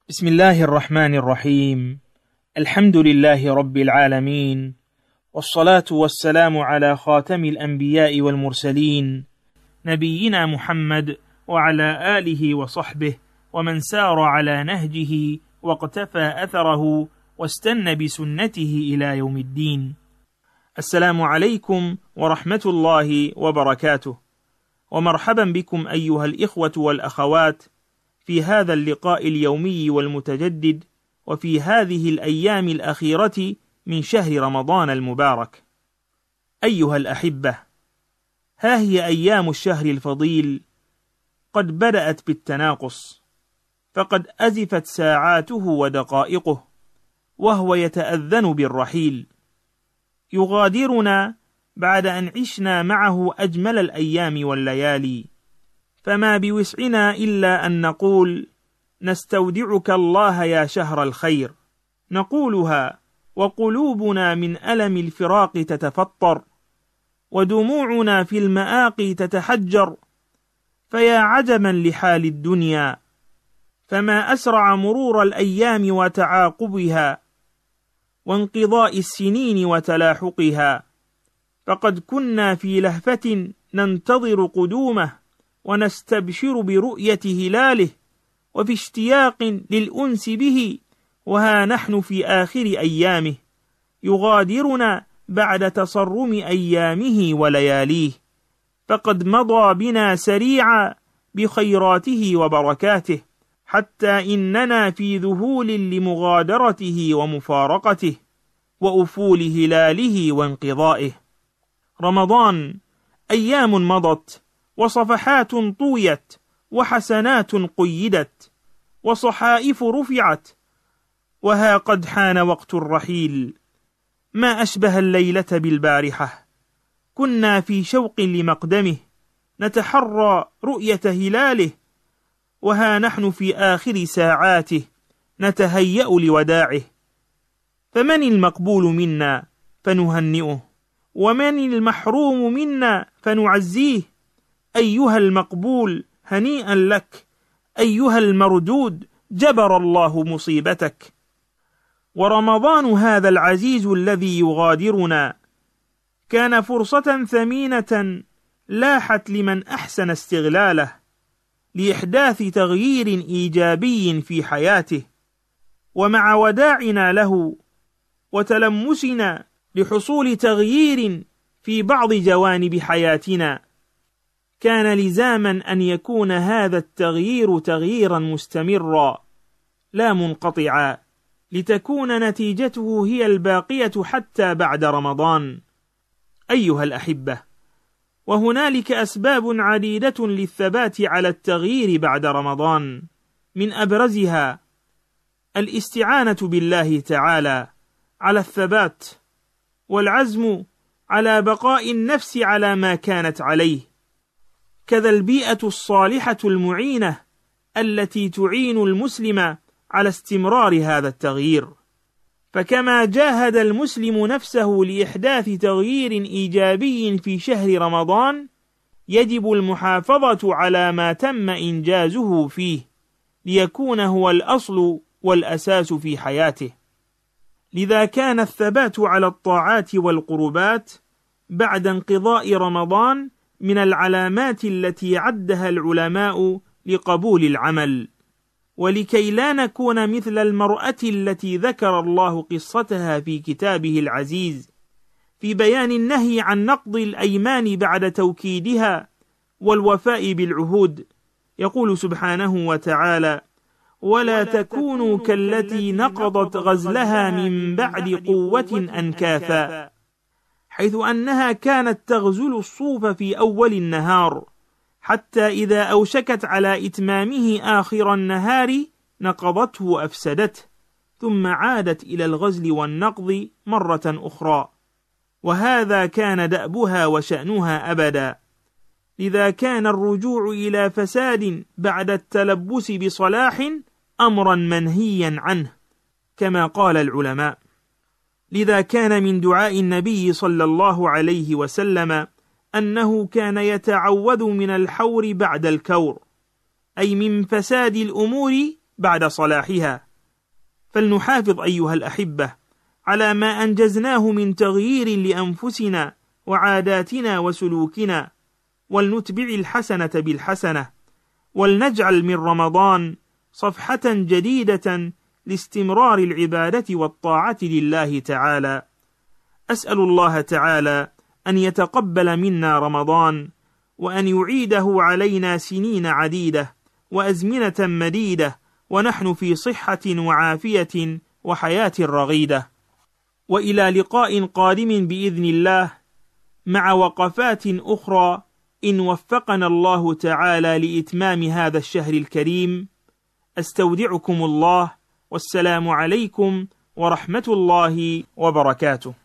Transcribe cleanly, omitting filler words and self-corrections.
بسم الله الرحمن الرحيم. الحمد لله رب العالمين، والصلاة والسلام على خاتم الأنبياء والمرسلين نبينا محمد وعلى آله وصحبه ومن سار على نهجه واقتفى أثره واستنى بسنته إلى يوم الدين. السلام عليكم ورحمة الله وبركاته، ومرحبا بكم أيها الإخوة والأخوات في هذا اللقاء اليومي والمتجدد، وفي هذه الأيام الأخيرة من شهر رمضان المبارك. أيها الأحبة، ها هي أيام الشهر الفضيل قد بدأت بالتناقص، فقد أزفت ساعاته ودقائقه، وهو يتأذن بالرحيل، يغادرنا بعد أن عشنا معه أجمل الأيام والليالي، فما بوسعنا إلا أن نقول: نستودعك الله يا شهر الخير. نقولها وقلوبنا من ألم الفراق تتفطر، ودموعنا في المآقي تتحجر، فيا عجبا لحال الدنيا، فما أسرع مرور الأيام وتعاقبها، وانقضاء السنين وتلاحقها، فقد كنا في لهفة ننتظر قدومه ونستبشر برؤية هلاله، وفي اشتياق للأنس به، وها نحن في آخر أيامه يغادرنا بعد تصرم أيامه ولياليه، فقد مضى بنا سريعا بخيراته وبركاته، حتى إننا في ذهول لمغادرته ومفارقته وأفول هلاله وانقضائه. رمضان أيام مضت، وصفحات طويت، وحسنات قيدت، وصحائف رفعت، وها قد حان وقت الرحيل. ما أشبه الليلة بالبارحة، كنا في شوق لمقدمه، نتحرى رؤية هلاله، وها نحن في آخر ساعاته نتهيأ لوداعه. فمن المقبول منا فنهنئه، ومن المحروم منا فنعزيه. أيها المقبول هنيئا لك، أيها المردود جبر الله مصيبتك. ورمضان هذا العزيز الذي يغادرنا كان فرصة ثمينة لاحت لمن أحسن استغلاله لإحداث تغيير إيجابي في حياته، ومع وداعنا له وتلمسنا لحصول تغيير في بعض جوانب حياتنا، كان لزاما أن يكون هذا التغيير تغييرا مستمرا لا منقطعا، لتكون نتيجته هي الباقية حتى بعد رمضان. أيها الأحبة، وهنالك أسباب عديدة للثبات على التغيير بعد رمضان، من أبرزها الاستعانة بالله تعالى على الثبات، والعزم على بقاء النفس على ما كانت عليه، كذا البيئة الصالحة المعينة التي تعين المسلم على استمرار هذا التغيير. فكما جاهد المسلم نفسه لإحداث تغيير إيجابي في شهر رمضان، يجب المحافظة على ما تم إنجازه فيه، ليكون هو الأصل والأساس في حياته. لذا كان الثبات على الطاعات والقربات بعد انقضاء رمضان من العلامات التي عدها العلماء لقبول العمل. ولكي لا نكون مثل المرأة التي ذكر الله قصتها في كتابه العزيز في بيان النهي عن نقض الأيمان بعد توكيدها والوفاء بالعهود، يقول سبحانه وتعالى: ولا تكونوا كالتي نقضت غزلها من بعد قوة أنكاثا، حيث أنها كانت تغزل الصوف في أول النهار، حتى إذا أوشكت على إتمامه آخر النهار نقضته وأفسدته، ثم عادت إلى الغزل والنقض مرة أخرى، وهذا كان دأبها وشأنها أبدا. لذا كان الرجوع إلى فساد بعد التلبس بصلاح أمرا منهيا عنه، كما قال العلماء. لذا كان من دعاء النبي صلى الله عليه وسلم أنه كان يتعوذ من الحور بعد الكور، أي من فساد الأمور بعد صلاحها. فلنحافظ أيها الأحبة على ما أنجزناه من تغيير لأنفسنا وعاداتنا وسلوكنا، ولنتبع الحسنة بالحسنة، ولنجعل من رمضان صفحة جديدة لاستمرار العبادة والطاعة لله تعالى. أسأل الله تعالى أن يتقبل منا رمضان، وأن يعيده علينا سنين عديدة وأزمنة مديدة، ونحن في صحة وعافية وحياة رغيدة. وإلى لقاء قادم بإذن الله مع وقفات أخرى إن وفقنا الله تعالى لإتمام هذا الشهر الكريم. أستودعكم الله، والسلام عليكم ورحمة الله وبركاته.